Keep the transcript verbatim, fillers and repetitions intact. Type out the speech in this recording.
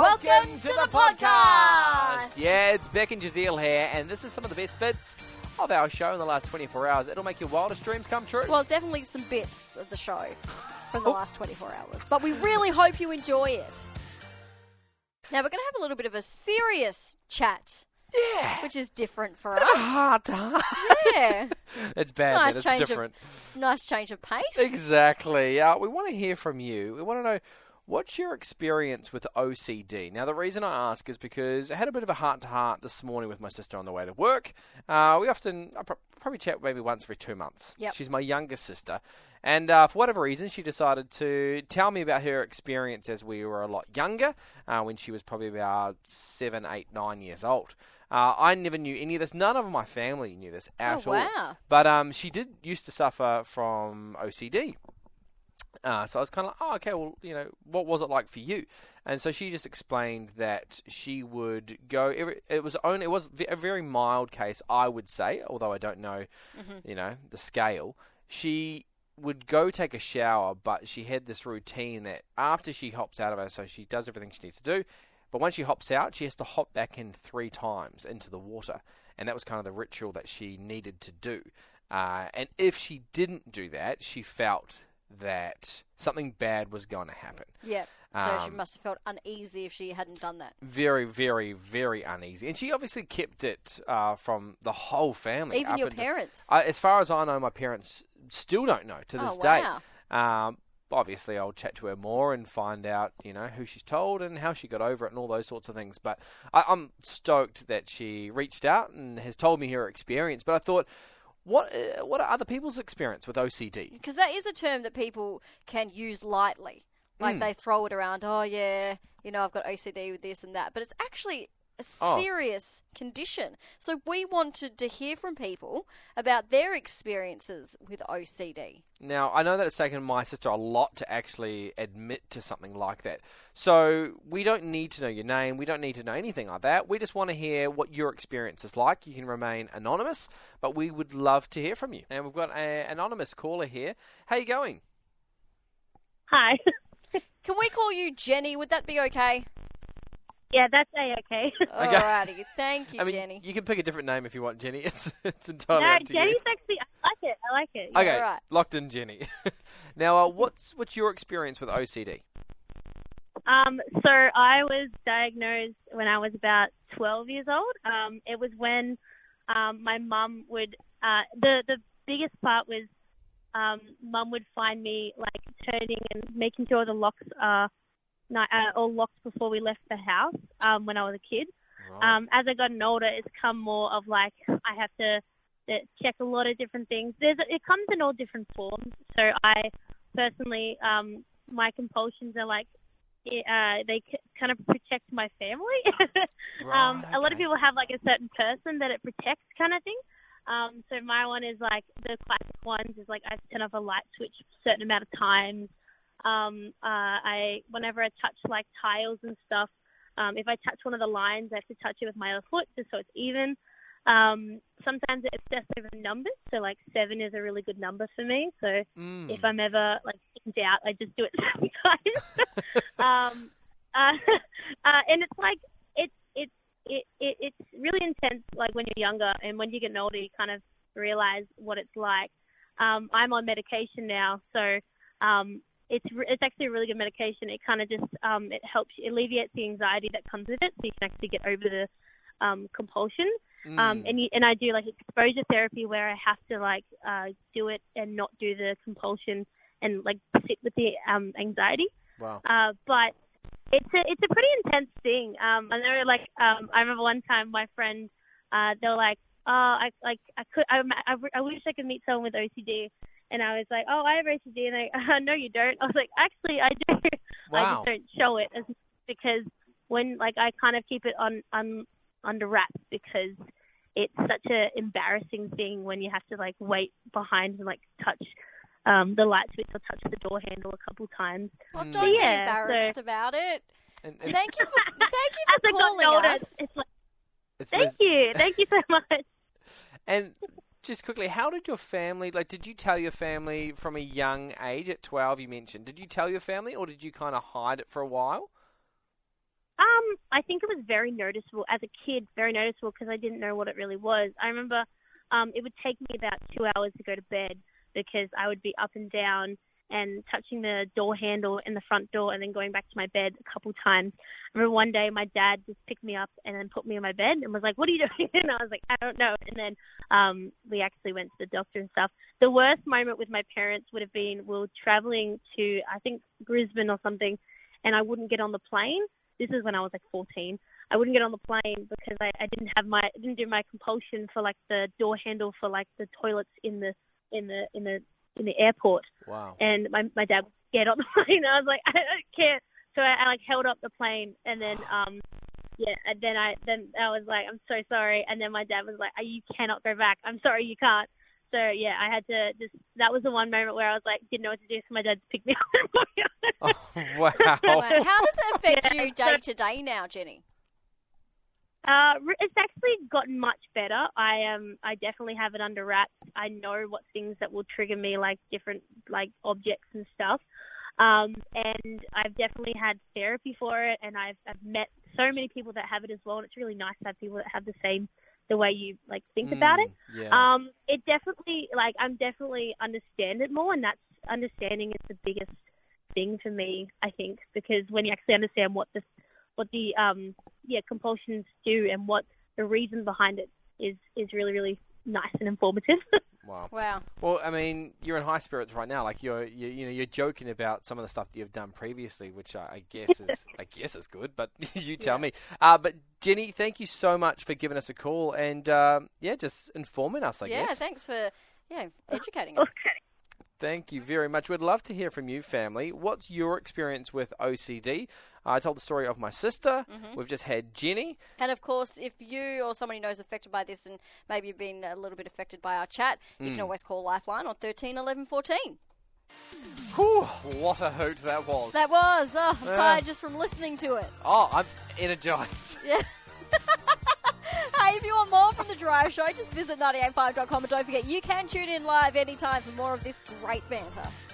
Welcome to the podcast! Yeah, it's Beck and Jazeel here, and this is some of the best bits of our show in the last twenty-four hours. It'll make your wildest dreams come true. Well, it's definitely some bits of the show from the last twenty-four hours, but we really hope you enjoy it. Now, we're going to have a little bit of a serious chat. Yeah. Which is different for us. Heart to heart. Yeah. It's bad, nice man. It's change different. Of, nice change of pace. Exactly. Uh, we want to hear from you. We want to know, what's your experience with O C D? Now, the reason I ask is because I had a bit of a heart-to-heart this morning with my sister on the way to work. Uh, we often, I probably chat maybe once every two months. Yep. She's my youngest sister. And uh, for whatever reason, she decided to tell me about her experience as we were a lot younger, uh, when she was probably about seven, eight, nine years old. Uh, I never knew any of this. None of my family knew this at oh, all. Wow. But um, she did used to suffer from O C D. Uh, so I was kind of like, oh, okay, well, you know, what was it like for you? And so she just explained that she would go, every, it was only, it was a very mild case, I would say, although I don't know, Mm-hmm. you know, the scale. She would go take a shower, but she had this routine that after she hops out of her, so she does everything she needs to do, but once she hops out, she has to hop back in three times into the water. And that was kind of the ritual that she needed to do. Uh, and if she didn't do that, she felt that something bad was going to happen. Yeah. So she Um, must have felt uneasy if she hadn't done that. Very, very, very uneasy. And she obviously kept it uh, from the whole family. Even up your until- parents. I, as far as I know, my parents still don't know to this Oh, day. wow. Um, obviously, I'll chat to her more and find out, you know, who she's told and how she got over it and all those sorts of things. But I, I'm stoked that she reached out and has told me her experience. But I thought, what uh, what are other people's experience with O C D? Because that is a term that people can use lightly. Like Mm. they throw it around, oh yeah, you know, I've got O C D with this and that. But it's actually a Oh. serious condition. So we wanted to hear from people about their experiences with O C D. Now, I know that it's taken my sister a lot to actually admit to something like that. So we don't need to know your name. We don't need to know anything like that. We just want to hear what your experience is like. You can remain anonymous, but we would love to hear from you. And we've got an anonymous caller here. How you going? Hi. Can we call you Jenny? Would that be okay? Yeah, that's A-okay. Alrighty. Thank you, I mean, Jenny. you can pick a different name if you want, Jenny. It's it's entirely No, up to Jenny's you. actually, I like it. I like it. Okay, All right. locked in, Jenny. Now, uh, what's what's your experience with O C D? Um, so I was diagnosed when I was about twelve years old. Um, it was when um, my mum would, uh, the, the biggest part was um, mum would find me like turning and making sure the locks are not, uh, all locked before we left the house um, when I was a kid. Right. Um, as I gotten older, it's come more of like I have to uh, check a lot of different things. There's it comes in all different forms. So I personally, um, my compulsions are like uh, they c- kind of protect my family. um, Right, A lot of okay. people have like a certain person that it protects, kind of thing. Um, so my one is like the classic ones is like I turn off a light switch a certain amount of times. Um, uh, I whenever I touch like tiles and stuff. Um, if I touch one of the lines, I have to touch it with my other foot just so it's even. Um, sometimes it's just over numbers. So, like, seven is a really good number for me. So, Mm. if I'm ever, like, in doubt, I just do it sometimes. um, uh, uh, and it's like, it's, it's, it, it, it's really intense, like, when you're younger. And when you get older, you kind of realize what it's like. Um, I'm on medication now. So, um, It's re- it's actually a really good medication. It kind of just um, it helps it alleviates the anxiety that comes with it, so you can actually get over the um, compulsion. Mm. Um, and you, and I do like exposure therapy where I have to like uh, do it and not do the compulsion and like sit with the um, anxiety. Wow. Uh, but it's a it's a pretty intense thing. Um, I know like um, I remember one time my friend uh, they were like, oh, I like I could I, I, I wish I could meet someone with O C D. And I was like, oh, I have O C D. And they, uh, no, you don't. I was like, actually, I do. I Wow. just don't show it as because when, like, I kind of keep it on, on under wraps because it's such a embarrassing thing when you have to, like, wait behind and, like, touch um, the light switch or touch the door handle a couple times. Well, Mm. don't Yeah, be embarrassed so- about it. And, and Thank you for thank you As for I calling got older, us. it's like, it's thank this- you. Thank you so much. And just quickly, how did your family, like, did you tell your family from a young age, at twelve you mentioned, did you tell your family or did you kind of hide it for a while? Um, I think it was very noticeable as a kid, very noticeable because I didn't know what it really was. I remember um, it would take me about two hours to go to bed because I would be up and down and touching the door handle in the front door and then going back to my bed a couple times. I remember one day my dad just picked me up and then put me in my bed and was like, "What are you doing?" And I was like, "I don't know." And then um, we actually went to the doctor and stuff. The worst moment with my parents would have been we were traveling to, I think, Brisbane or something, and I wouldn't get on the plane. This is when I was like fourteen. I wouldn't get on the plane because I, I didn't have my didn't do my compulsion for like the door handle for like the toilets in the in the in the in the airport. Wow. And my my dad was scared on the plane. I was like, I don't care. So I, I like held up the plane and then um yeah and then I then I was like, I'm so sorry. And then my dad was like, you cannot go back. I'm sorry, you can't. So yeah, I had to just. That was the one moment where I was like, didn't know what to do, so my dad picked me up. Oh, wow. Wow. How does it affect Yeah. you day to day now, Jenny? Uh, it's actually gotten much better. I um, I definitely have it under wraps. I know what things that will trigger me, like different like objects and stuff. Um, and I've definitely had therapy for it, and I've I've met so many people that have it as well. And it's really nice to have people that have the same. The way you like think Mm, about it. yeah. Um, it definitely like I'm definitely understand it more, and that's understanding is the biggest thing for me, I think, because when you actually understand what the what the um yeah compulsions do and what the reason behind it is is really really nice and informative. Wow. Wow. Well, I mean, you're in high spirits right now. Like you're, you, you know, you're joking about some of the stuff that you've done previously, which I, I guess is, I guess is good. But you tell Yeah. me. Uh, but Jenny, thank you so much for giving us a call and um, yeah, just informing us. I yeah, guess. thanks for yeah educating us. Thank you very much. We'd love to hear from you, family. What's your experience with O C D? I told the story of my sister. Mm-hmm. We've just had Jenny. And of course, if you or somebody knows affected by this and maybe you've been a little bit affected by our chat, you Mm. can always call Lifeline on thirteen eleven fourteen. Whew, what a hoot that was. That was. Oh, I'm Yeah. tired just from listening to it. Oh, I'm energized. Yeah. Hey, if you want more from The Drive Show, just visit ninety eight point five dot com and don't forget you can tune in live anytime for more of this great banter.